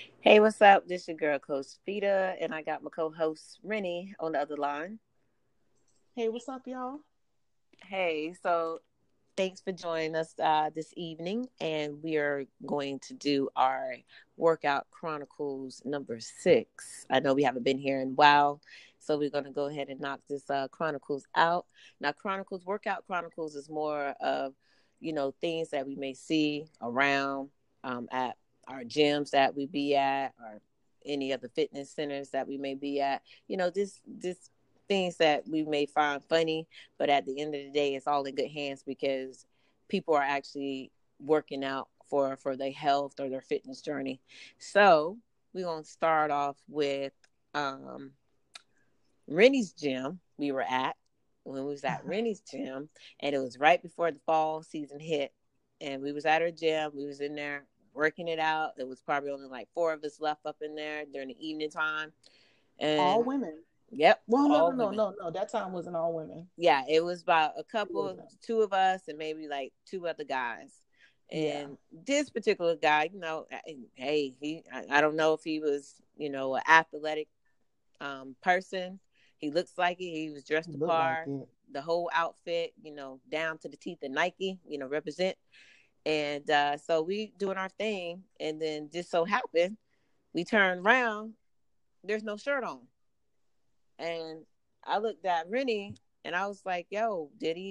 Hey, what's up? This your girl, Coach Fita, and I got my co-host Rennie on the other line. Hey, what's up, y'all? Hey, so thanks for joining us this evening, and we are going to do our Workout Chronicles number 6. I know we haven't been here in a while, so we're going to go ahead and knock this Chronicles out. Now, Workout Chronicles is more of, things that we may see around at our gyms that we be at, or any other fitness centers that we may be at. This things that we may find funny, but at the end of the day, it's all in good hands because people are actually working out for their health or their fitness journey. So we're gonna start off with Rennie's gym. We were at when we was at Rennie's gym, and it was right before the fall season hit, and we was at her gym. We was in there working it out. It was probably only like four of us left up in there during the evening time, All and women. yep, Well, no, no, all no, women. no, no. That time wasn't all women. Yeah, it was about a It was couple, not. two of us, and maybe like two other guys. Yeah. And this particular guy, hey, I don't know if he was, an athletic person. He looks like it. He was dressed the Looked like part, it. the whole outfit, down to the teeth of Nike, represent. And so we doing our thing, and then just so happened we turned around. There's no shirt on, and I looked at Rennie and I was like, "Yo,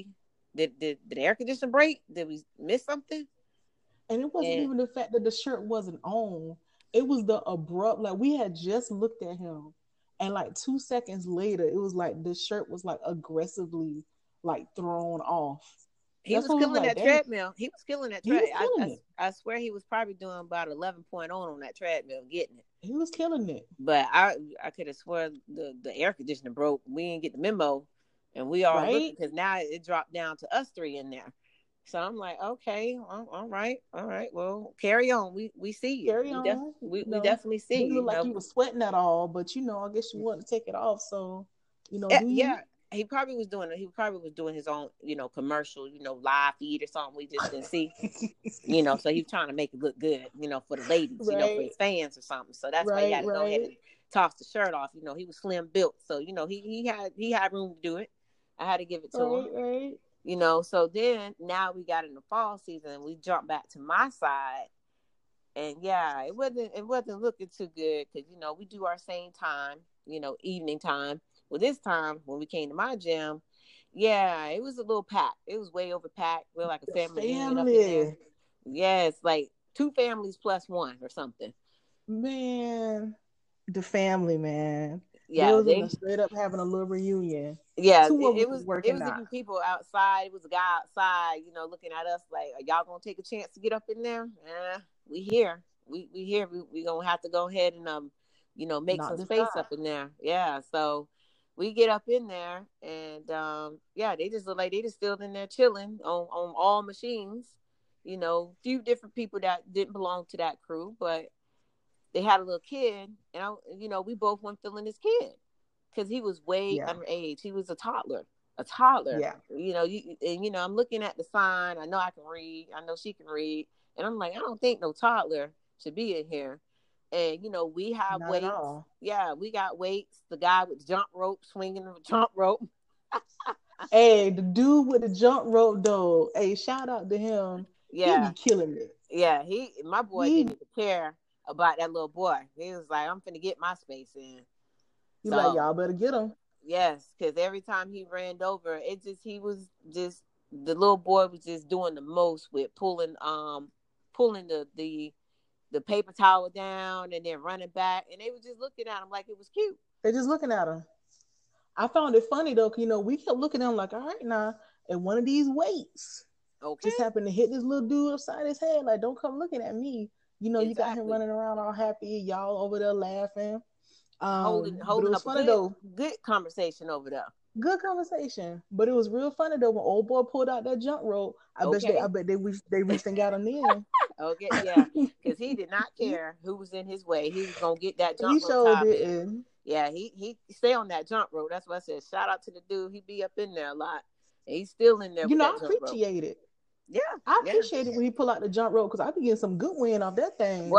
did the air conditioner break? Did we miss something?" And it wasn't And even the fact that the shirt wasn't on. It was the abrupt, like we had just looked at him. And like 2 seconds later, it was like the shirt was like aggressively like thrown off. he That's was what it was killing like, that dang, treadmill. He was killing that he tread. was I, killing I it. I swear he was probably doing about 11 on that treadmill, getting it. He was killing it. But I could have swore the air conditioner broke. We didn't get the memo, and we all looking Right? because now it dropped down to us three in there. So I'm like, okay, well, all right. Well, carry on. We see you. Carry on. We definitely see Didn't you. look like you was sweating at all, but I guess you wanted to take it off. So, do you? Yeah, he probably was doing his own, commercial, live feed or something we just didn't see. So he was trying to make it look good, for the ladies, for Right, his fans or something. So that's why he right, had to go ahead right, and toss the shirt off. He was slim built, so he had room to do it. I had to give it to him. right, right. So then now we got in the fall season, we jumped back to my side, and yeah, it wasn't looking too good because we do our same time, evening time. Well, this time when we came to my gym, yeah, it was a little packed. It was way over packed. We're like a The family reunion up in there. family, Yes, like two families plus one or something. man, the family, man. They Yeah, was in the they straight up having a little reunion. yeah, Two it, of them it was was it working was out. even people outside. It was a guy outside, looking at us like, "Are y'all gonna take a chance to get up in there?" We here. We here. We gonna have to go ahead and make Not some this space time. up in there. Yeah. So we get up in there, and yeah, they just look like they just still in there chilling on all machines. Few different people that didn't belong to that crew, but they had a little kid, and we both weren't feeling this kid because he was way Yeah, underage. He was a toddler, a toddler. yeah. I'm looking at the sign. I know I can read. I know she can read, and I'm like, I don't think no toddler should be in here. And we have Not at weights. all. Yeah, we got weights. The guy with the jump rope swinging the jump rope. Hey, the dude with the jump rope though. Hey, shout out to him. He be Yeah, killing it. yeah. My boy didn't He even care about that little boy. He was like, I'm finna get my space in. he like So y'all better get him. yes, because every time he ran over, he was just the little boy was just doing the most with pulling the paper towel down and then running back, and they were just looking at him like it was cute. They just looking at him. I found it funny though, 'cause, we kept looking at him like, all right now, and one of these weights just Okay, happened to hit this little dude upside his head. Like, don't come looking at me. You got him exactly. running around all happy, y'all over there laughing. Holding But it holding was up a funny good though. good conversation over there. Good conversation. But it was real funny though when old boy pulled out that jump rope. I Okay, bet they reached and got him in. okay, yeah, because he did not care who was in his way. He was gonna get that He jump rope showed top, and didn't. yeah, he stay on that jump rope. That's what I said. Shout out to the dude. He be up in there a lot. And he's still in there with I that jump rope. appreciate it. Yeah, I yeah. appreciate it when he pull out the jump rope because I be getting some good wind off that What? thing.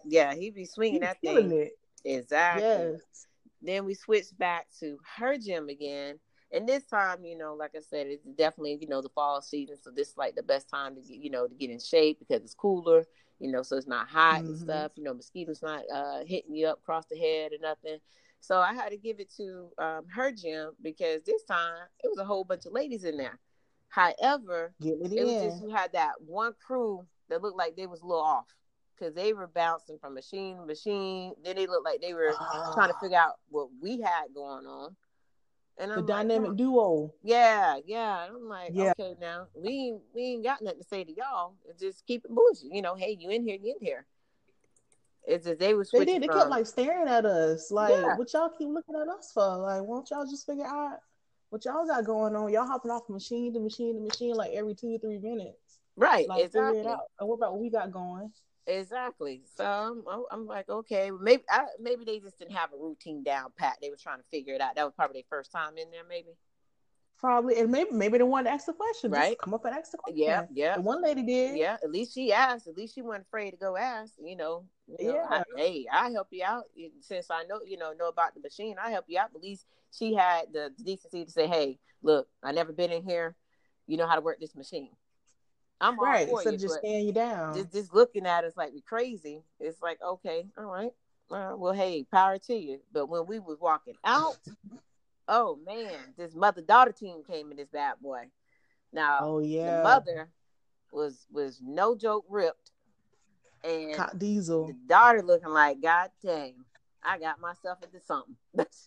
Yeah, he be swinging He be that killing thing. it. Exactly. Yes. Then we switched back to her gym again. And this time, like I said, it's definitely, the fall season. So this is like the best time to get, to get in shape because it's cooler, so it's not hot and stuff. Mosquitoes not hitting you up across the head or nothing. So I had to give it to her gym because this time it was a whole bunch of ladies in there. However, it was just you had that one crew that looked like they was a little off because they were bouncing from machine to machine. Then they looked like they were trying to figure out what we had going on. And I'm the like, dynamic duo. Yeah. And I'm like, Yeah. okay, now we ain't got nothing to say to y'all. Just keep it bullshit. Hey, you in here, you in here. It's just they were They switching did. They kept from like staring at us. Like, yeah. what y'all keep looking at us for? Like, won't y'all just figure out what y'all got going on? Y'all hopping off machine to machine to machine like every 2 or 3 minutes. Right, Like, exactly. figure it out. And what about what we got going? Exactly. So I'm like, okay, maybe they just didn't have a routine down pat. They were trying to figure it out. That was probably their first time in there, maybe. Probably, and maybe they wanted to ask the question. Right. Just come up and ask the question. Yeah. The one lady did. Yeah. At least she asked. At least she wasn't afraid to go ask. Yeah. I help you out since I know know about the machine. I help you out. At least she had the decency to say, "Hey, look, I never been in here. You know how to work this machine." I'm all Right. for Instead you, of just but staring you down. just looking at us like we crazy. It's like, okay, all right. Well, hey, power to you. But when we was walking out, oh man, this mother-daughter team came in this bad boy. Now, Oh yeah, the mother was no joke ripped, and Cop Diesel. the daughter looking like, God dang, I got myself into something.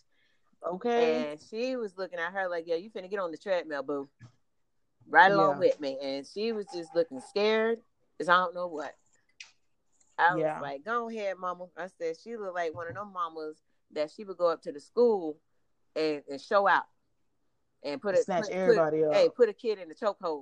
Okay. And she was looking at her like, yeah, you finna get on the treadmill, boo. Right along with me. And she was just looking scared as I don't know what. I was like, go ahead, mama. I said, she looked like one of them mamas that she would go up to the school and show out. And snatch everybody up. Hey, put a kid in the chokehold.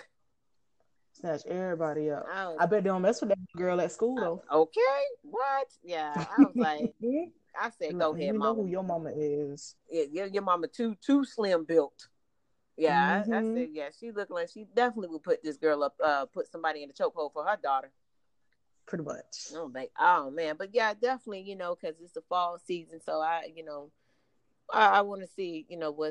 Snatch everybody up. I bet they don't mess with that girl at school though. Okay, what? Yeah, I was like, I said, go ahead, you mama. know who your mama is. Yeah, your mama too slim built. Yeah, I said, yeah, she looked like she definitely would put this girl up, put somebody in the chokehold for her daughter. Pretty much. I'm like, oh man, but yeah, definitely, because it's the fall season, so I want to see,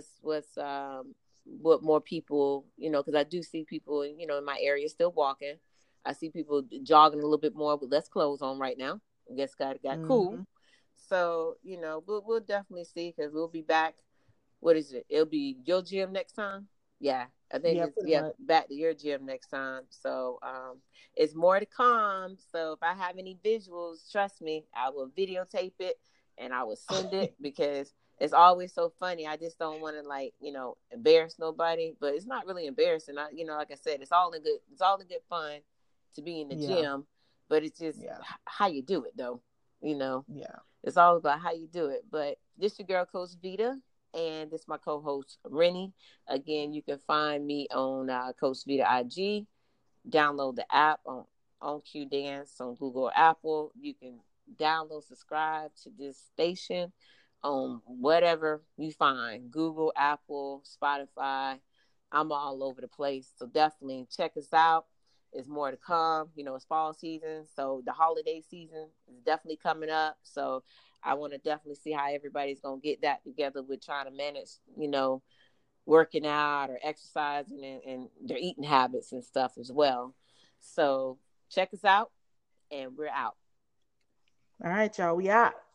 what more people, because I do see people, in my area still walking. I see people jogging a little bit more with less clothes on right now. I guess got cool. So, we'll definitely see because we'll be back. What is it? It'll be your gym next time. Yeah, I think back to your gym next time. So, it's more to come. So if I have any visuals, trust me, I will videotape it and I will send it because it's always so funny. I just don't want to embarrass nobody, but it's not really embarrassing. Like I said, it's all in good fun to be in the gym, but it's just how you do it though. It's all about how you do it. But this your girl, Coach Vita, and this is my co-host, Rennie. Again, you can find me on Coach Vita IG. Download the app on Q Dance on Google or Apple. You can download, subscribe to this station on whatever you find. Google, Apple, Spotify. I'm all over the place. So definitely check us out. There's more to come. It's fall season. So the holiday season is definitely coming up. So I want to definitely see how everybody's going to get that together with trying to manage, working out or exercising and their eating habits and stuff as well. So check us out and we're out. All right, y'all. We out.